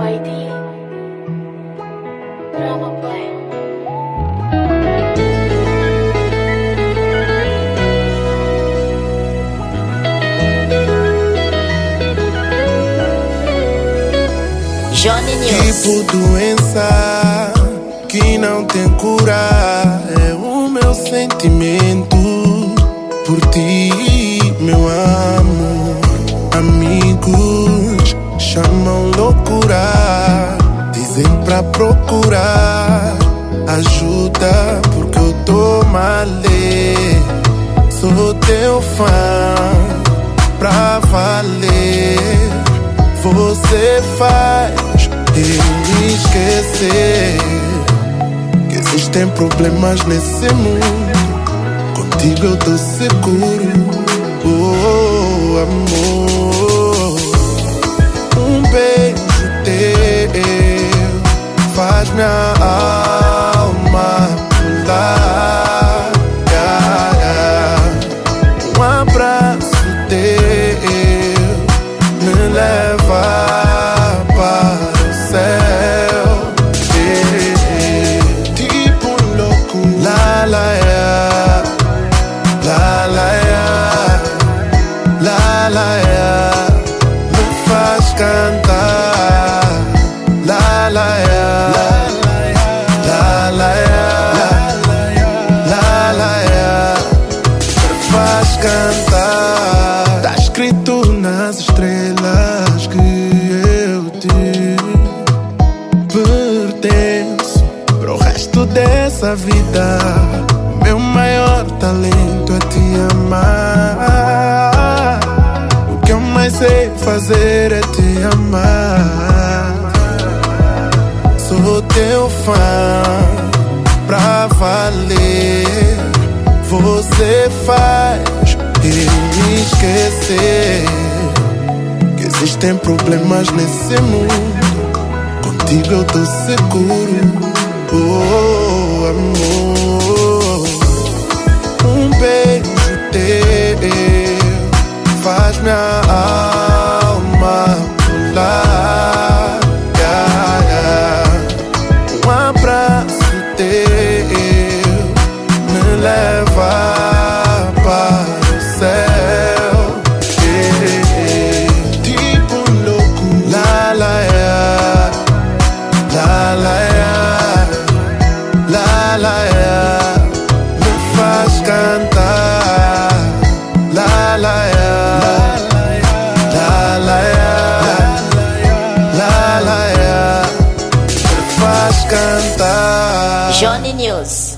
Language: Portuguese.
YD Drama Boy. Johnny News. Tipo doença que não tem cura, é o meu sentimento por ti, meu amor. Amigos chamam loucura, dizem pra procurar ajuda porque eu tô mal. Sou teu fã pra valer. Você faz eu esquecer que existem problemas nesse mundo. Contigo eu tô seguro, oh amor. Um beijo teu faz minha alma pular, yeah, yeah. Um abraço teu me leva para o céu, tipo louco, la la ya, la la ya, la la ya, me faz cantar, la la ya, la la ya, la la ya, me faz cantar. Tá escrito nas estrelas que eu te pertenço pro resto dessa vida. Meu maior talento é te amar. O que eu mais sei fazer é te amar. Sou teu fã pra valer. Você faz eu esquecer que existem problemas nesse mundo. Contigo eu tô seguro, oh amor. Um beijo teu faz minha alma pular, yeah, yeah. Um abraço teu me leva para o céu, tipo louco, la la ya, la la ya, la la ya, me faz cantar, la la ya, la la ya, la la ya, me faz cantar. Johnny News.